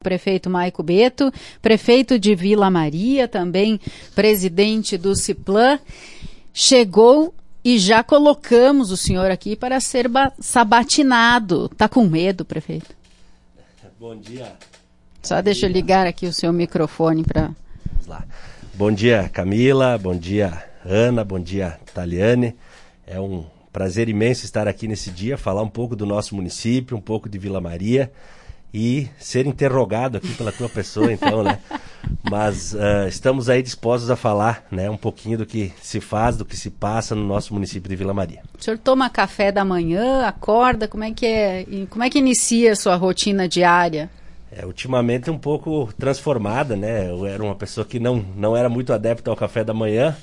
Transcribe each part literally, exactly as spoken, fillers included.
Prefeito Maico Beto, prefeito de Vila Maria, também presidente do Ciplan, chegou e já colocamos o senhor aqui para ser sabatinado. Tá com medo, prefeito? Bom dia. Só deixa eu ligar aqui o seu microfone para... Vamos lá. Bom dia, Camila, bom dia, Ana, bom dia, Taliane. É um prazer imenso estar aqui nesse dia, falar um pouco do nosso município, um pouco de Vila Maria e ser interrogado aqui pela tua pessoa, então, né? Mas uh, estamos aí dispostos a falar, né, um pouquinho do que se faz, do que se passa no nosso município de Vila Maria. O senhor toma café da manhã, acorda, como é que é, como é que inicia a sua rotina diária? É, ultimamente um pouco transformada, né? Eu era uma pessoa que não, não era muito adepta ao café da manhã,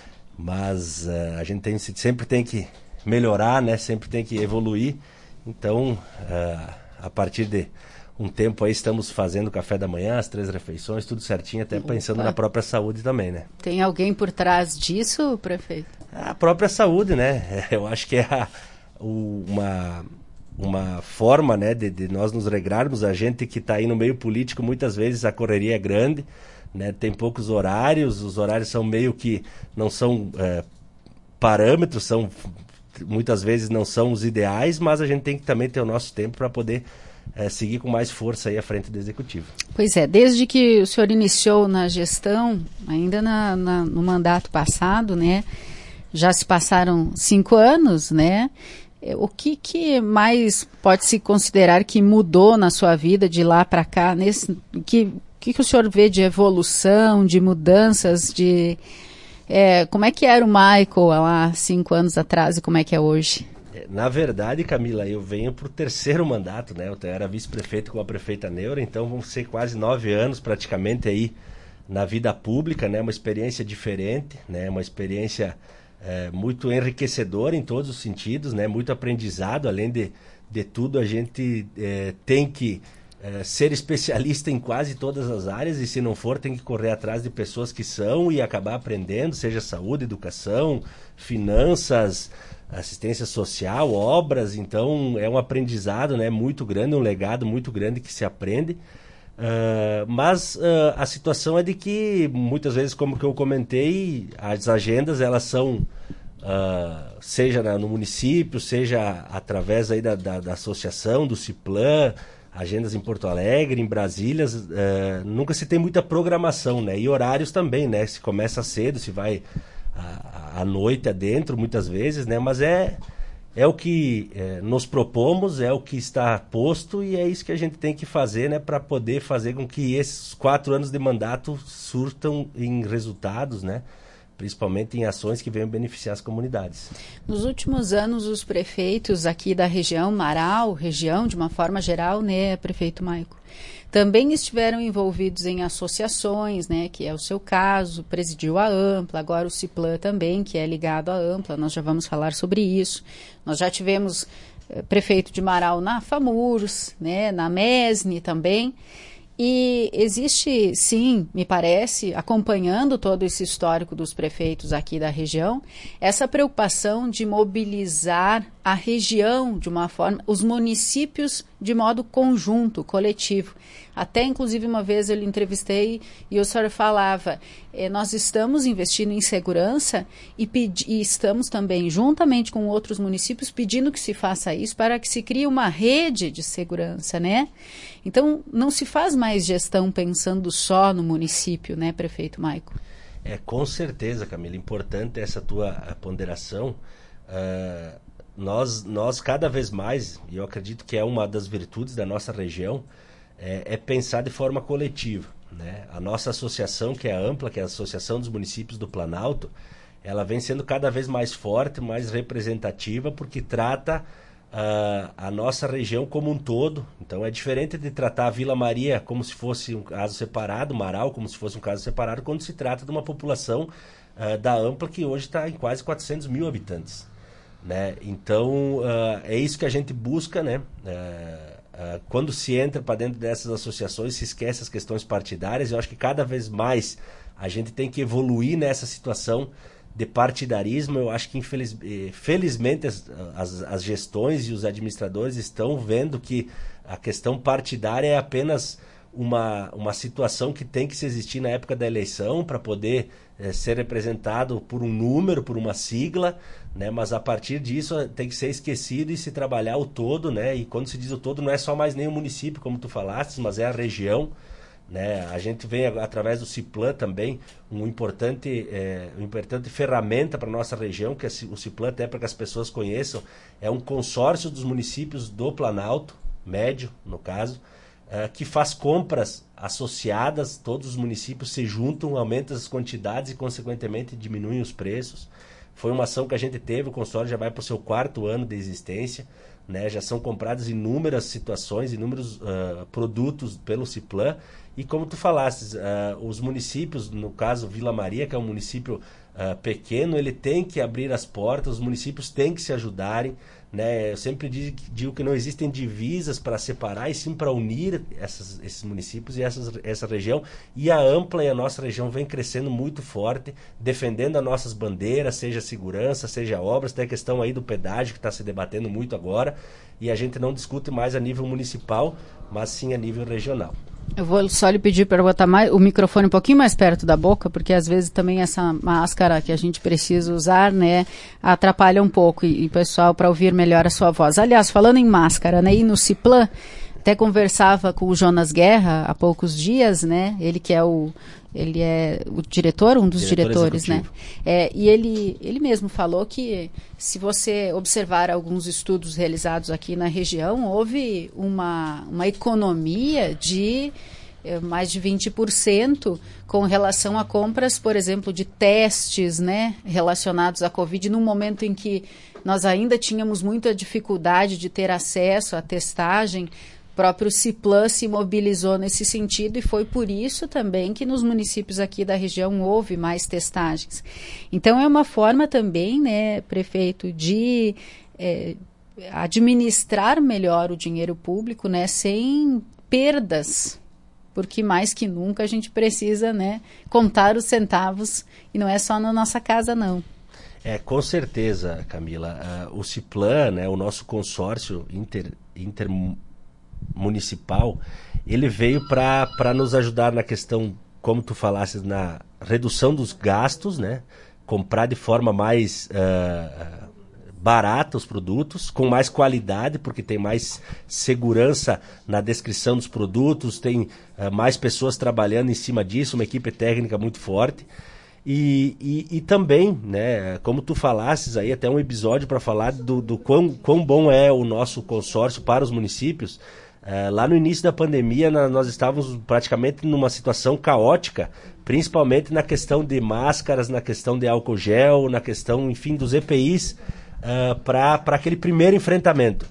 mas uh, a gente tem, sempre tem que melhorar, né? Sempre tem que evoluir. Então, uh, a partir de um tempo aí estamos fazendo café da manhã, as três refeições, tudo certinho, até Opa. pensando na própria saúde também, né? Tem alguém por trás disso, prefeito? A própria saúde, né? Eu acho que é a, o, uma... uma forma, né, de, de nós nos regrarmos. A gente que está aí no meio político, muitas vezes a correria é grande, né, tem poucos horários, os horários são meio que, não são é, parâmetros, são, muitas vezes não são os ideais, mas a gente tem que também ter o nosso tempo para poder é, seguir com mais força aí à frente do Executivo. Pois é, desde que o senhor iniciou na gestão, ainda na, na, no mandato passado, né, já se passaram cinco anos, né? O que, que mais pode se considerar que mudou na sua vida de lá para cá? Nesse, que, que, que o senhor vê de evolução, de mudanças, de é, como é que era o Michael lá cinco anos atrás e como é que é hoje? Na verdade, Camila, eu venho para o terceiro mandato, né? Eu era vice-prefeito com a prefeita Neura, então vão ser quase nove anos praticamente aí na vida pública, né? Uma experiência diferente, né? Uma experiência... É, muito enriquecedor em todos os sentidos, né? Muito aprendizado, além de, de tudo a gente é, tem que é, ser especialista em quase todas as áreas e se não for tem que correr atrás de pessoas que são e acabar aprendendo, seja saúde, educação, finanças, assistência social, obras. Então é um aprendizado, né, muito grande, um legado muito grande que se aprende. Uh, mas uh, a situação é de que muitas vezes, como que eu comentei, as agendas elas são uh, seja na, no município, seja através aí da, da, da associação, do Ciplan, agendas em Porto Alegre, em Brasília, uh, nunca se tem muita programação, né? E horários também, né? Se começa cedo, se vai à, à noite adentro muitas vezes, né? Mas é É o que é, nos propomos, é o que está posto e é isso que a gente tem que fazer, né, para poder fazer com que esses quatro anos de mandato surtam em resultados, né, principalmente em ações que venham beneficiar as comunidades. Nos últimos anos, os prefeitos aqui da região, Marau, região de uma forma geral, né, prefeito Maico, também estiveram envolvidos em associações, né, que é o seu caso, presidiu a Ampla, agora o Ciplan também, que é ligado à Ampla, nós já vamos falar sobre isso. Nós já tivemos eh, prefeito de Marau na FAMURS, né, na MESNI também, e existe, sim, me parece, acompanhando todo esse histórico dos prefeitos aqui da região, essa preocupação de mobilizar a região de uma forma, os municípios de modo conjunto, coletivo. Até, inclusive, uma vez eu lhe entrevistei e o senhor falava, eh, nós estamos investindo em segurança e, pedi, e estamos também, juntamente com outros municípios, pedindo que se faça isso para que se crie uma rede de segurança, né? Então, não se faz mais gestão pensando só no município, né, prefeito Maico? É, com certeza, Camila, importante essa tua ponderação. Uh, nós, nós, cada vez mais, e eu acredito que é uma das virtudes da nossa região, é, é pensar de forma coletiva, né? A nossa associação, que é a Ampla, que é a Associação dos Municípios do Planalto, ela vem sendo cada vez mais forte, mais representativa, porque trata uh, a nossa região como um todo. Então é diferente de tratar a Vila Maria como se fosse um caso separado, Marau como se fosse um caso separado, quando se trata de uma população uh, da Ampla que hoje está em quase quatrocentos mil habitantes, né? Então uh, é isso que a gente busca, né? Uh, Uh, quando se entra para dentro dessas associações, se esquece as questões partidárias. Eu acho que cada vez mais a gente tem que evoluir nessa situação de partidarismo. Eu acho que infeliz, felizmente as, as, as gestões e os administradores estão vendo que a questão partidária é apenas uma, uma situação que tem que se existir na época da eleição para poder é, ser representado por um número, por uma sigla, né? Mas a partir disso tem que ser esquecido e se trabalhar o todo, né? E quando se diz o todo, não é só mais nem o município, como tu falaste, mas é a região, né? A gente vem através do Ciplan também um importante, é, uma importante ferramenta para a nossa região, que é o Ciplan, até para que as pessoas conheçam, é um consórcio dos municípios do Planalto Médio, no caso, é, que faz compras associadas, todos os municípios se juntam, aumentam as quantidades e, consequentemente, diminuem os preços. Foi uma ação que a gente teve, o consórcio já vai para o seu quarto ano de existência, né? Já são compradas inúmeras situações, inúmeros uh, produtos pelo Ciplan. E como tu falaste, uh, os municípios, no caso Vila Maria, que é um município uh, pequeno, ele tem que abrir as portas, os municípios têm que se ajudarem, né? Eu sempre digo, digo que não existem divisas para separar, e sim para unir essas, esses municípios e essas, essa região. E a Ampla e a nossa região vem crescendo muito forte, defendendo as nossas bandeiras, seja segurança, seja obras. Tem a questão aí do pedágio que está se debatendo muito agora, e a gente não discute mais a nível municipal, mas sim a nível regional. Eu vou só lhe pedir para botar mais, o microfone um pouquinho mais perto da boca, porque às vezes também essa máscara que a gente precisa usar, né, atrapalha um pouco, e, e pessoal, para ouvir melhor a sua voz. Aliás, falando em máscara, né, e no Ciplan, até conversava com o Jonas Guerra há poucos dias, né, ele que é o, ele é o diretor, um dos Diretor diretores, executivo. né, é, e ele, ele mesmo falou que, se você observar alguns estudos realizados aqui na região, houve uma, uma economia de é, mais de vinte por cento com relação a compras, por exemplo, de testes, né, relacionados à Covid, num momento em que nós ainda tínhamos muita dificuldade de ter acesso à testagem. O próprio Ciplan se mobilizou nesse sentido, e foi por isso também que nos municípios aqui da região houve mais testagens. Então é uma forma também, né, prefeito, de é, administrar melhor o dinheiro público, né, sem perdas, porque mais que nunca a gente precisa, né, contar os centavos, e não é só na nossa casa, não. É, com certeza, Camila. Uh, o Ciplan, né, o nosso consórcio inter, inter municipal, ele veio para nos ajudar na questão, como tu falaste, na redução dos gastos, né? Comprar de forma mais uh, barata os produtos, com mais qualidade, porque tem mais segurança na descrição dos produtos, tem uh, mais pessoas trabalhando em cima disso, uma equipe técnica muito forte. E, e, e também, né, como tu falasses aí, até um episódio para falar do, do quão, quão bom é o nosso consórcio para os municípios. Uh, lá no início da pandemia, na, nós estávamos praticamente numa situação caótica, principalmente na questão de máscaras, na questão de álcool gel, na questão, enfim, dos E P Is, uh, para aquele primeiro enfrentamento.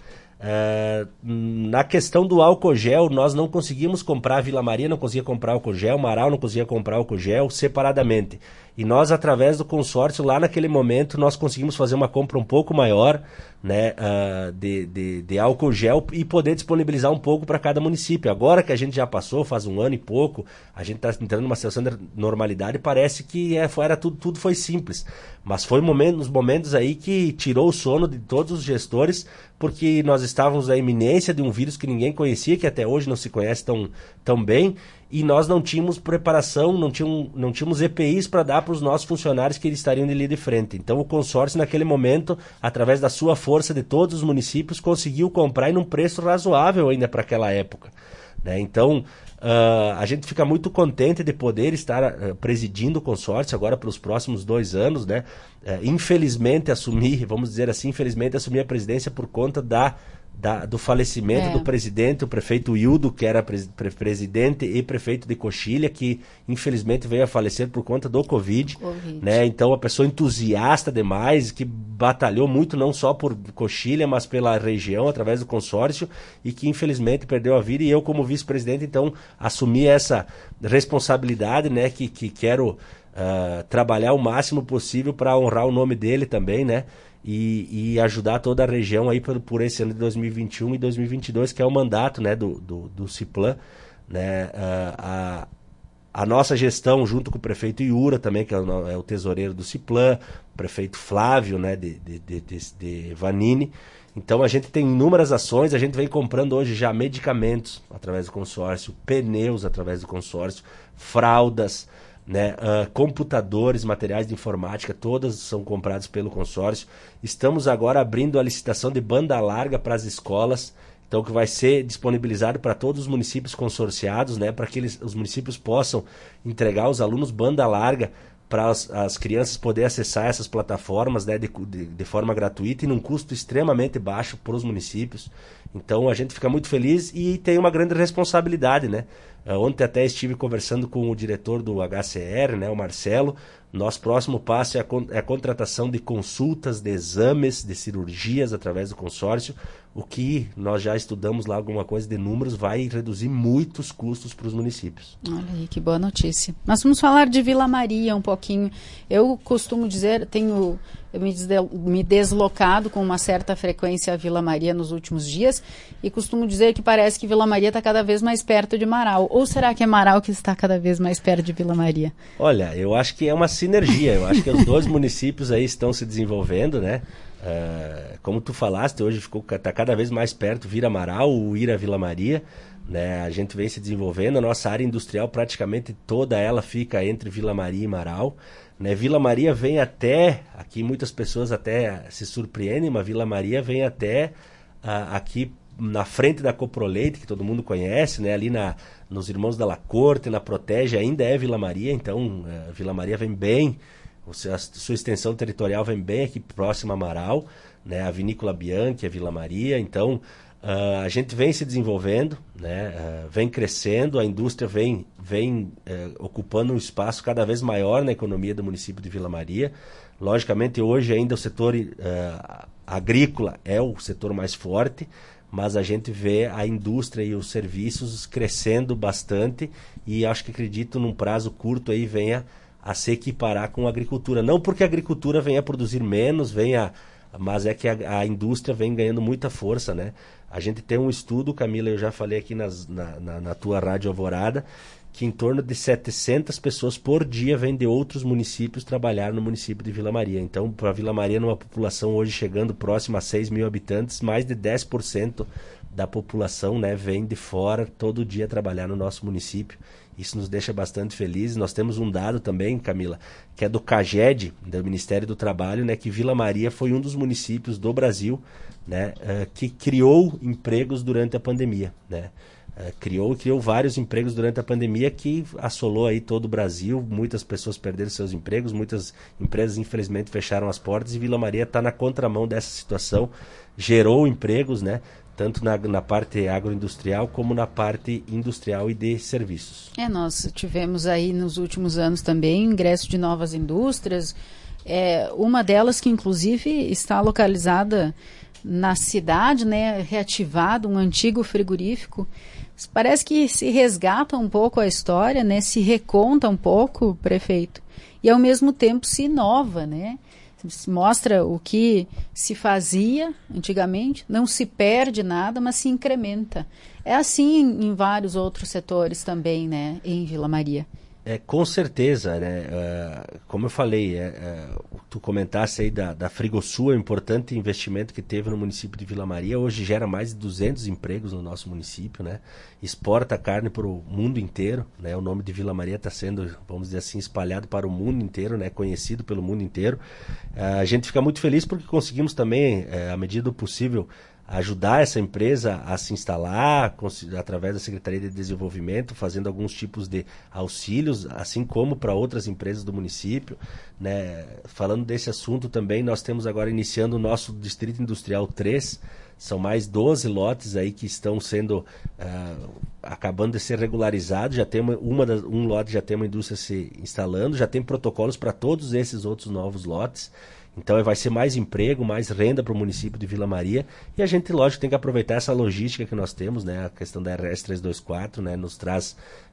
Uh, na questão do álcool gel, nós não conseguimos comprar, Vila Maria não conseguia comprar álcool gel, Marau não conseguia comprar álcool gel separadamente. E nós, através do consórcio, lá naquele momento, nós conseguimos fazer uma compra um pouco maior, né, uh, de, de, de álcool gel, e poder disponibilizar um pouco para cada município. Agora que a gente já passou, faz um ano e pouco, a gente está entrando numa situação de normalidade, parece que é, era tudo, tudo foi simples. Mas foi um momento, nos momentos aí que tirou o sono de todos os gestores, porque nós estávamos na iminência de um vírus que ninguém conhecia, que até hoje não se conhece tão, tão bem, e nós não tínhamos preparação, não tínhamos, não tínhamos E P Is para dar para os nossos funcionários que eles estariam de linha de frente. Então o consórcio, naquele momento, através da sua força de todos os municípios, conseguiu comprar em um preço razoável ainda para aquela época, né? Então uh, a gente fica muito contente de poder estar uh, presidindo o consórcio agora pelos próximos dois anos, né? Uh, infelizmente assumir, vamos dizer assim, infelizmente assumir a presidência por conta da Da, do falecimento é. do presidente, o prefeito Hildo, que era pre, pre, presidente e prefeito de Coxilha, que infelizmente veio a falecer por conta do Covid, COVID. Né? Então, uma pessoa entusiasta demais, que batalhou muito não só por Coxilha, mas pela região, através do consórcio, e que infelizmente perdeu a vida. E eu, como vice-presidente, então, assumi essa responsabilidade, né? que, que quero uh, trabalhar o máximo possível para honrar o nome dele também, né? E, e ajudar toda a região aí por, por esse ano de dois mil e vinte e um e dois mil e vinte e dois, que é o mandato, né, do, do, do Ciplan, né, a, a nossa gestão, junto com o prefeito Iura também, que é o, é o tesoureiro do Ciplan, o prefeito Flávio, né, de, de, de, de, de Vanini. Então a gente tem inúmeras ações, a gente vem comprando hoje já medicamentos através do consórcio, pneus através do consórcio, fraldas, né, uh, computadores, materiais de informática, todas são comprados pelo consórcio. Estamos agora abrindo a licitação de banda larga para as escolas, então que vai ser disponibilizado para todos os municípios consorciados, né, para que eles, os municípios possam entregar aos alunos banda larga para as, as crianças poderem acessar essas plataformas, né, de, de, de forma gratuita e num custo extremamente baixo para os municípios. Então a gente fica muito feliz e tem uma grande responsabilidade, né? Uh, ontem até estive conversando com o diretor do H C R, né, o Marcelo. Nosso próximo passo é a, con- é a contratação de consultas, de exames, de cirurgias através do consórcio, o que nós já estudamos lá alguma coisa de números, vai reduzir muitos custos para os municípios. Olha aí, que boa notícia. Nós vamos falar de Vila Maria um pouquinho. Eu costumo dizer, tenho eu me, desde, me deslocado com uma certa frequência a Vila Maria nos últimos dias e costumo dizer que parece que Vila Maria está cada vez mais perto de Marau. Ou será que é Marau que está cada vez mais perto de Vila Maria? Olha, eu acho que é uma sinergia. Eu acho que os dois municípios aí estão se desenvolvendo, né? Uh, como tu falaste, hoje está cada vez mais perto Vira Marau, o Ira Vila Maria, né? A gente vem se desenvolvendo, a nossa área industrial praticamente toda ela fica entre Vila Maria e Marau, né? Vila Maria vem até, aqui muitas pessoas até se surpreendem, mas Vila Maria vem até uh, aqui na frente da Coproleite, que todo mundo conhece, né? Ali na, nos Irmãos da La Corte, na Protege, ainda é Vila Maria, então uh, Vila Maria vem bem, a sua extensão territorial vem bem aqui próximo a Marau, né? A Vinícola Bianchi, a Vila Maria. Então uh, a gente vem se desenvolvendo, né? Uh, vem crescendo, a indústria vem, vem uh, ocupando um espaço cada vez maior na economia do município de Vila Maria. Logicamente hoje ainda o setor uh, agrícola é o setor mais forte, mas a gente vê a indústria e os serviços crescendo bastante e acho que acredito num prazo curto aí venha a se equiparar com a agricultura. Não porque a agricultura venha a produzir menos, venha, mas é que a, a indústria vem ganhando muita força, né? A gente tem um estudo, Camila, eu já falei aqui nas, na, na, na tua Rádio Alvorada, que em torno de setecentas pessoas por dia vêm de outros municípios trabalhar no município de Vila Maria. Então, para Vila Maria, numa população hoje chegando próxima a seis mil habitantes, mais de dez por cento da população, né, vem de fora todo dia trabalhar no nosso município. Isso nos deixa bastante felizes. Nós temos um dado também, Camila, que é do CAGED, do Ministério do Trabalho, né, que Vila Maria foi um dos municípios do Brasil, né, uh, que criou empregos durante a pandemia, né? Uh, criou criou vários empregos durante a pandemia que assolou aí todo o Brasil. Muitas pessoas perderam seus empregos, muitas empresas infelizmente fecharam as portas e Vila Maria está na contramão dessa situação, gerou empregos, né? Tanto na, na parte agroindustrial como na parte industrial e de serviços. É, nós tivemos aí nos últimos anos também o ingresso de novas indústrias, é, uma delas que inclusive está localizada na cidade, né, reativado, um antigo frigorífico. Parece que se resgata um pouco a história, né, se reconta um pouco, prefeito, e ao mesmo tempo se inova, né? Mostra o que se fazia antigamente, não se perde nada, mas se incrementa. É assim em, em vários outros setores também, né, em Vila Maria. É, com certeza, né? Uh, como eu falei, é, uh, tu comentaste aí da, da Frigosul, é um importante investimento que teve no município de Vila Maria. Hoje gera mais de duzentos empregos no nosso município, né? Exporta carne para o mundo inteiro, né? O nome de Vila Maria está sendo, vamos dizer assim, espalhado para o mundo inteiro, né? Conhecido pelo mundo inteiro. Uh, a gente fica muito feliz porque conseguimos também, uh, à medida do possível, ajudar essa empresa a se instalar através da Secretaria de Desenvolvimento, fazendo alguns tipos de auxílios, assim como para outras empresas do município, né? Falando desse assunto também, nós temos agora iniciando o nosso Distrito Industrial três, são mais doze lotes aí que estão sendo, uh, acabando de ser regularizados, já tem uma, uma das, um lote já tem uma indústria se instalando, já tem protocolos para todos esses outros novos lotes. Então vai ser mais emprego, mais renda para o município de Vila Maria e a gente, lógico, tem que aproveitar essa logística que nós temos, né? A questão da R S trezentos e vinte e quatro, né? Nos traz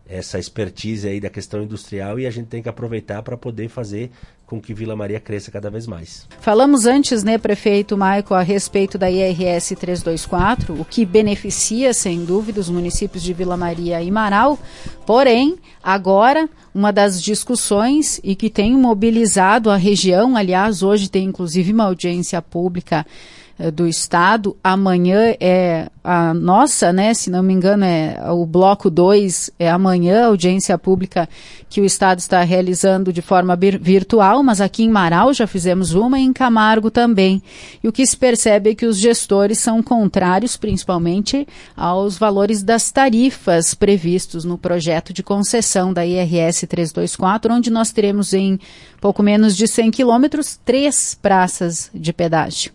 essa expertise aí da questão industrial, e a gente tem que aproveitar para poder fazer com que Vila Maria cresça cada vez mais. Falamos antes, né, prefeito Maico, a respeito da I R S trezentos e vinte e quatro, o que beneficia, sem dúvida, os municípios de Vila Maria e Marau, porém, agora, uma das discussões e que tem mobilizado a região, aliás, hoje tem inclusive uma audiência pública do Estado, amanhã é a nossa, né, se não me engano é o bloco dois, é amanhã a audiência pública que o Estado está realizando de forma virtual, mas aqui em Marau já fizemos uma e em Camargo também. E o que se percebe é que os gestores são contrários, principalmente, aos valores das tarifas previstos no projeto de concessão da I R S trezentos e vinte e quatro, onde nós teremos em pouco menos de cem quilômetros, três praças de pedágio.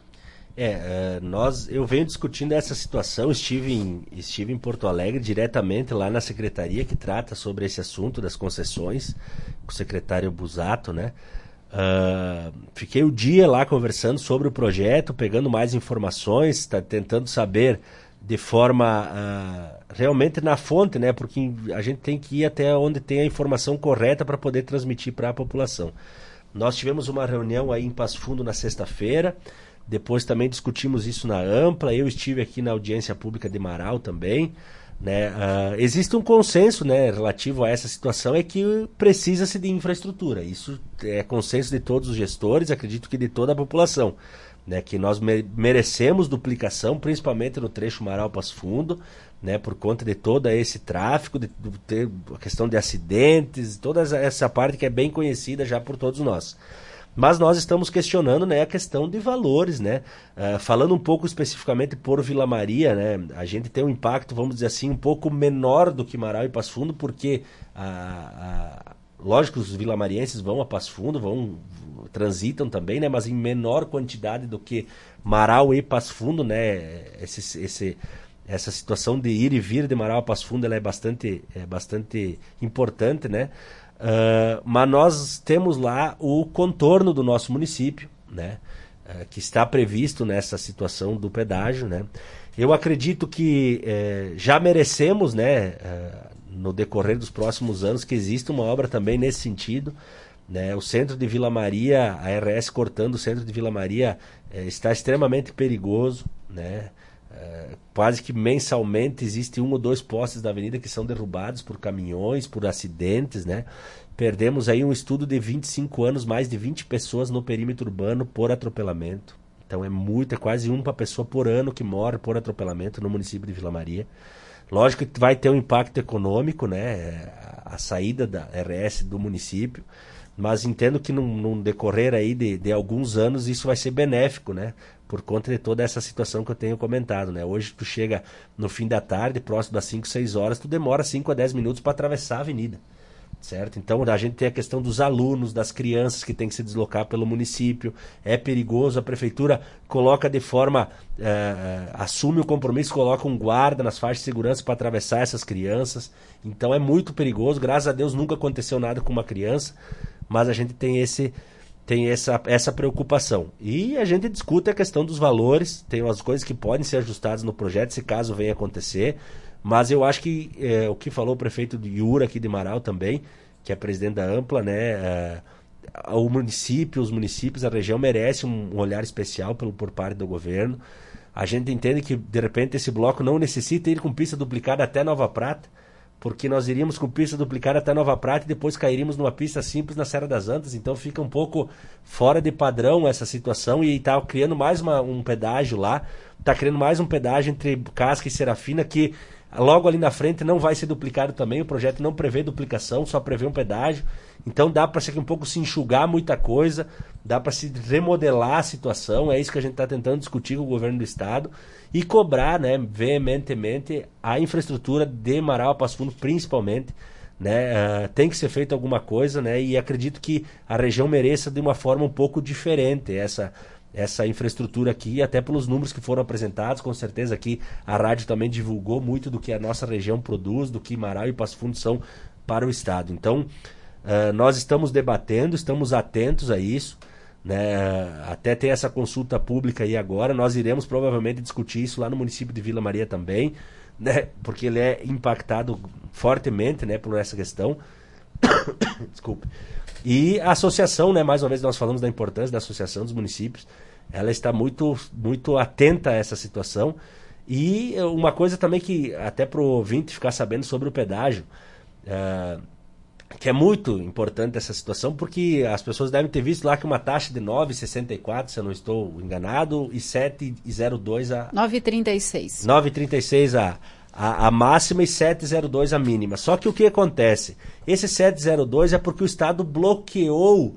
É, nós, eu venho discutindo essa situação, estive em, estive em Porto Alegre diretamente lá na secretaria que trata sobre esse assunto das concessões, com o secretário Busato, né? Uh, fiquei o dia lá conversando sobre o projeto, pegando mais informações, tá, tentando saber de forma uh, realmente na fonte, né? Porque a gente tem que ir até onde tem a informação correta para poder transmitir para a população. Nós tivemos uma reunião aí em Passo Fundo na sexta-feira. Depois também discutimos isso na Ampla, eu estive aqui na audiência pública de Marau também, né? Uh, existe um consenso, né, relativo a essa situação, é que precisa-se de infraestrutura. Isso é consenso de todos os gestores, acredito que de toda a população, né, que nós me merecemos duplicação, principalmente no trecho Marau-Passo Fundo, né, por conta de todo esse tráfego, de, de ter a questão de acidentes, toda essa parte que é bem conhecida já por todos nós. Mas nós estamos questionando, né, a questão de valores, né? Uh, falando um pouco especificamente por Vila Maria, né, a gente tem um impacto, vamos dizer assim, um pouco menor do que Marau e Passo Fundo, porque, uh, uh, lógico, os vilamarienses vão a Passo Fundo, vão, transitam também, né, mas em menor quantidade do que Marau e Passo Fundo, né? Esse, esse, essa situação de ir e vir de Marau a Passo Fundo, ela é bastante, é bastante importante, né? Uh, mas nós temos lá o contorno do nosso município, né, uh, que está previsto nessa situação do pedágio, né. Eu acredito que uh, já merecemos, né, uh, no decorrer dos próximos anos, que exista uma obra também nesse sentido, né. O centro de Vila Maria, a R S cortando o centro de Vila Maria, uh, está extremamente perigoso, né. Uh, quase que mensalmente existe um ou dois postes da avenida que são derrubados por caminhões, por acidentes, né? Perdemos aí um estudo de vinte e cinco anos, mais de vinte pessoas no perímetro urbano por atropelamento. Então é muito, é quase uma pessoa por ano que morre por atropelamento no município de Vila Maria. Lógico que vai ter um impacto econômico, né? A saída da R S do município, mas entendo que num, num decorrer aí de, de alguns anos isso vai ser benéfico, né? Por conta de toda essa situação que eu tenho comentado, né? Hoje tu chega no fim da tarde, próximo das cinco, seis horas, tu demora cinco a dez minutos para atravessar a avenida, certo? Então a gente tem a questão dos alunos, das crianças que tem que se deslocar pelo município, é perigoso, a prefeitura coloca de forma, uh, assume o compromisso, coloca um guarda nas faixas de segurança para atravessar essas crianças, então é muito perigoso, graças a Deus nunca aconteceu nada com uma criança, mas a gente tem esse... tem essa, essa preocupação. E a gente discute a questão dos valores, tem umas coisas que podem ser ajustadas no projeto, se caso venha acontecer, mas eu acho que é, o que falou o prefeito de Iura aqui de Marau também, que é presidente da Ampla, né, é, o município, os municípios, a região merece um, um olhar especial pelo, por parte do governo. A gente entende que, de repente, esse bloco não necessita ir com pista duplicada até Nova Prata, porque nós iríamos com pista duplicada até Nova Prata e depois cairíamos numa pista simples na Serra das Antas, então fica um pouco fora de padrão essa situação e está criando mais uma, um pedágio lá, está criando mais um pedágio entre Casca e Serafina que logo ali na frente não vai ser duplicado também, o projeto não prevê duplicação, só prevê um pedágio, então dá para um pouco se enxugar muita coisa, dá para se remodelar a situação, é isso que a gente está tentando discutir com o governo do estado e cobrar, né, veementemente a infraestrutura de Marau a Passo Fundo principalmente, né, uh, tem que ser feita alguma coisa, né, e acredito que a região mereça de uma forma um pouco diferente essa essa infraestrutura aqui, até pelos números que foram apresentados, com certeza aqui a rádio também divulgou muito do que a nossa região produz, do que Marau e Passo Fundo são para o estado. Então, uh, nós estamos debatendo, estamos atentos a isso, né? Até ter essa consulta pública aí agora, nós iremos provavelmente discutir isso lá no município de Vila Maria também, né? Porque ele é impactado fortemente, né, por essa questão. Desculpe. E a associação, né, mais uma vez nós falamos da importância da Associação dos Municípios, ela está muito, muito atenta a essa situação. E uma coisa também que, até para o ouvinte ficar sabendo sobre o pedágio, uh, que é muito importante essa situação, porque as pessoas devem ter visto lá que uma taxa de nove vírgula sessenta e quatro, se eu não estou enganado, e sete vírgula zero dois a... nove vírgula trinta e seis. nove vírgula trinta e seis a, a, a máxima e sete vírgula zero dois a mínima. Só que o que acontece? Esse sete vírgula zero dois é porque o Estado bloqueou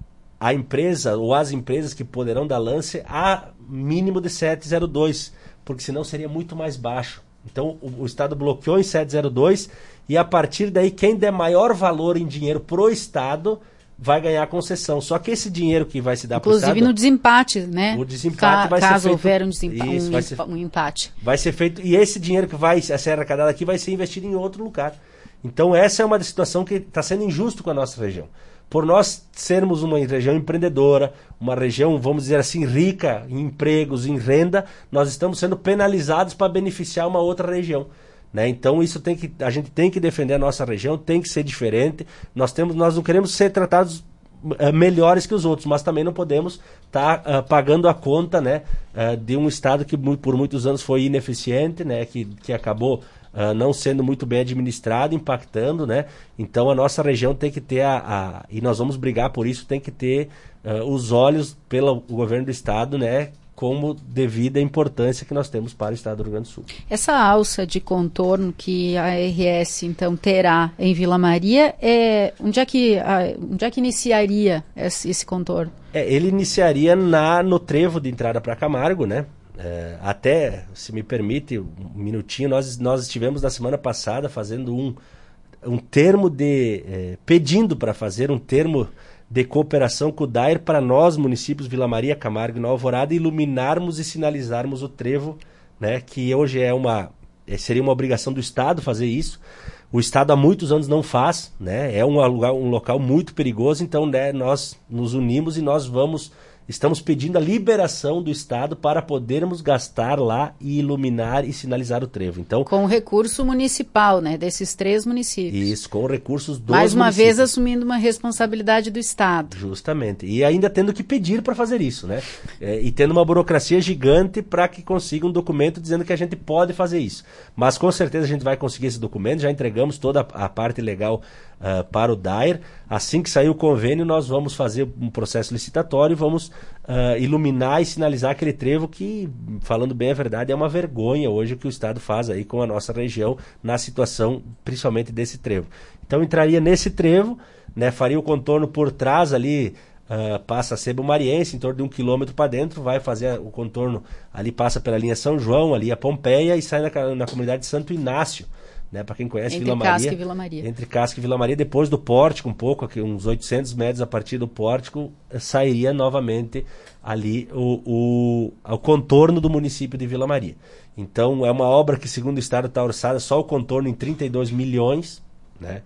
a empresa, ou as empresas que poderão dar lance, a mínimo de sete vírgula zero dois, porque senão seria muito mais baixo. Então o, o Estado bloqueou em sete vírgula zero dois e a partir daí quem der maior valor em dinheiro pro Estado vai ganhar a concessão. Só que esse dinheiro que vai se dar para o Estado... Inclusive no desempate, né? O desempate Ca vai caso ser feito... houver um, desempa Isso, um, vai ser... um empate. Vai ser feito... E esse dinheiro que vai ser arrecadado aqui vai ser investido em outro lugar. Então essa é uma situação que está sendo injusto com a nossa região. Por nós sermos uma região empreendedora, uma região, vamos dizer assim, rica em empregos, em renda, nós estamos sendo penalizados para beneficiar uma outra região. Né? Então isso tem que, a gente tem que defender a nossa região, tem que ser diferente. Nós, temos, nós não queremos ser tratados uh, melhores que os outros, mas também não podemos estar tá, uh, pagando a conta, né, uh, de um Estado que por muitos anos foi ineficiente, né, que, que acabou... Uh, não sendo muito bem administrado, impactando, né? Então a nossa região tem que ter a, a e nós vamos brigar por isso, tem que ter uh, os olhos pelo governo do estado, né? Como devida a importância que nós temos para o estado do Rio Grande do Sul. Essa alça de contorno que a R S então terá em Vila Maria, é onde é que a, onde é que iniciaria esse, esse contorno? É, ele iniciaria na no trevo de entrada para Camargo, né? É, até, se me permite um minutinho, nós, nós estivemos na semana passada fazendo um, um termo de... É, pedindo para fazer um termo de cooperação com o D A I R para nós, municípios Vila Maria, Camargo e Nova Alvorada, iluminarmos e sinalizarmos o trevo, né, que hoje é uma, seria uma obrigação do Estado fazer isso. O Estado há muitos anos não faz, né, é um, lugar, um local muito perigoso, então, né, nós nos unimos e nós vamos... Estamos pedindo a liberação do Estado para podermos gastar lá e iluminar e sinalizar o trevo. Então, com recurso municipal, né? Desses três municípios. Isso, com recursos dos Mais uma municípios. vez assumindo uma responsabilidade do Estado. Justamente. E ainda tendo que pedir para fazer isso, né? É, e tendo uma burocracia gigante para que consiga um documento dizendo que a gente pode fazer isso. Mas com certeza a gente vai conseguir esse documento, já entregamos toda a, a parte legal uh, para o D A I R. Assim que sair o convênio, nós vamos fazer um processo licitatório e vamos uh, iluminar e sinalizar aquele trevo que, falando bem a verdade, é uma vergonha hoje o que o Estado faz aí com a nossa região na situação, principalmente desse trevo. Então entraria nesse trevo, né, faria o contorno por trás ali, uh, passa a Sebo Mariense, em torno de um quilômetro para dentro, vai fazer o contorno, ali passa pela linha São João, ali a Pompeia e sai na, na comunidade de Santo Inácio. Né, para quem conhece entre Vila Maria, Casca e Vila Maria. Entre Casca e Vila Maria, depois do pórtico, um pouco, aqui, uns oitocentos metros a partir do pórtico, sairia novamente ali o, o, o contorno do município de Vila Maria. Então é uma obra que, segundo o Estado, está orçada só o contorno em trinta e dois milhões, né?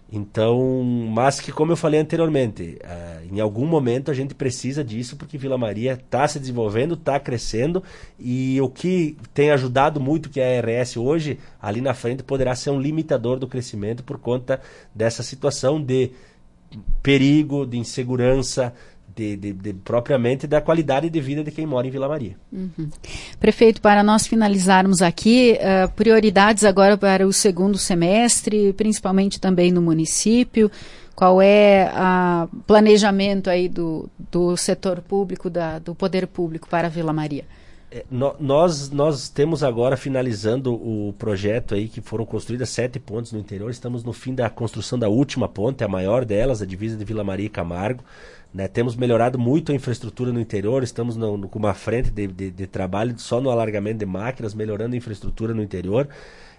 Então, mas que, como eu falei anteriormente, uh, em algum momento a gente precisa disso, porque Vila Maria está se desenvolvendo, está crescendo, e o que tem ajudado muito que a R S hoje, ali na frente, poderá ser um limitador do crescimento por conta dessa situação de perigo, de insegurança, De, de, de, propriamente da qualidade de vida de quem mora em Vila Maria. Uhum. Prefeito, para nós finalizarmos aqui, uh, prioridades agora para o segundo semestre, principalmente também no município, qual é o planejamento aí do, do setor público, da, do poder público para Vila Maria? É, no, nós, nós temos agora, finalizando o projeto aí, que foram construídas sete pontes no interior, estamos no fim da construção da última ponte, a maior delas, a divisa de Vila Maria e Camargo. Né, temos melhorado muito a infraestrutura no interior, estamos no, no, com uma frente de, de, de trabalho só no alargamento de máquinas, melhorando a infraestrutura no interior.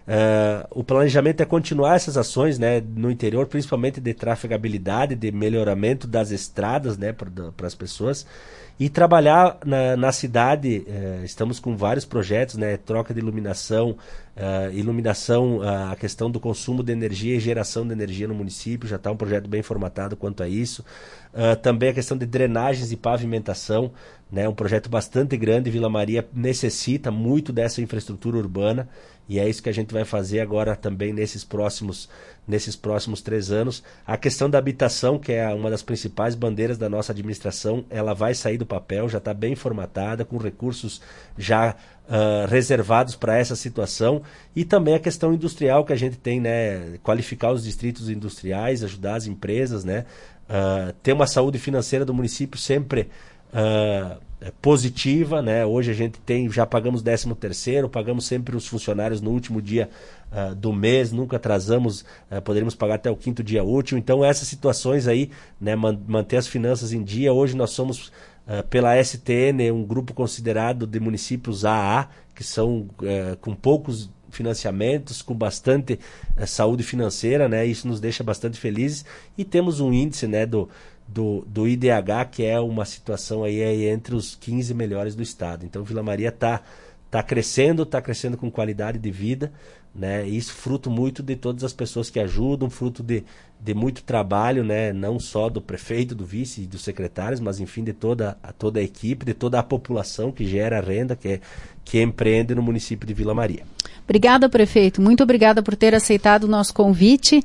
Uh, o planejamento é continuar essas ações, né, no interior, principalmente de trafegabilidade, de melhoramento das estradas, né, para as pessoas, e trabalhar na, na cidade. Uh, estamos com vários projetos, né, troca de iluminação, Uh, iluminação, uh, a questão do consumo de energia e geração de energia no município, já está um projeto bem formatado quanto a isso. Uh, também a questão de drenagens e pavimentação, né, um projeto bastante grande. Vila Maria necessita muito dessa infraestrutura urbana e é isso que a gente vai fazer agora também nesses próximos, nesses próximos três anos. A questão da habitação, que é uma das principais bandeiras da nossa administração, ela vai sair do papel, já está bem formatada, com recursos já Uh, reservados para essa situação, e também a questão industrial que a gente tem, né, qualificar os distritos industriais, ajudar as empresas, né, uh, ter uma saúde financeira do município sempre uh, positiva, né. Hoje a gente tem, já pagamos décimo terceiro, pagamos sempre os funcionários no último dia uh, do mês, nunca atrasamos, uh, poderíamos pagar até o quinto dia útil. Então essas situações aí, né, man- manter as finanças em dia. Hoje nós somos Uh, pela S T N, um grupo considerado de municípios A A, que são uh, com poucos financiamentos, com bastante uh, saúde financeira, né? Isso nos deixa bastante felizes. E temos um índice, né, do, do, do I D H, que é uma situação aí, aí entre os quinze melhores do estado. Então Vila Maria está tá crescendo, está crescendo com qualidade de vida, né? Isso fruto muito de todas as pessoas que ajudam, fruto de, de muito trabalho, né? Não só do prefeito, do vice e dos secretários, mas enfim de toda a, toda a equipe, de toda a população que gera renda, que, que empreende no município de Vila Maria. Obrigada, prefeito. Muito obrigada por ter aceitado o nosso convite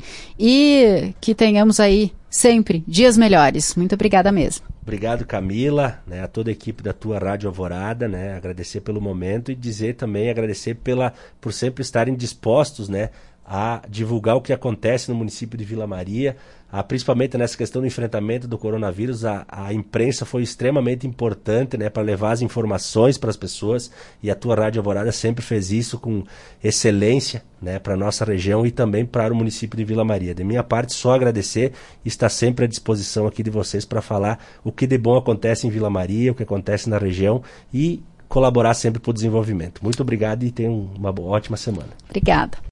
e que tenhamos aí sempre dias melhores. Muito obrigada mesmo. Obrigado, Camila, né, a toda a equipe da tua Rádio Alvorada, né, agradecer pelo momento e dizer também, agradecer pela, por sempre estarem dispostos, né, a divulgar o que acontece no município de Vila Maria, a, principalmente nessa questão do enfrentamento do coronavírus. A, a imprensa foi extremamente importante, né, para levar as informações para as pessoas, e a tua Rádio Alvorada sempre fez isso com excelência, né, para a nossa região e também para o município de Vila Maria. De minha parte, só agradecer e estar sempre à disposição aqui de vocês para falar o que de bom acontece em Vila Maria, o que acontece na região e colaborar sempre para o desenvolvimento. Muito obrigado e tenham uma ótima semana. Obrigada.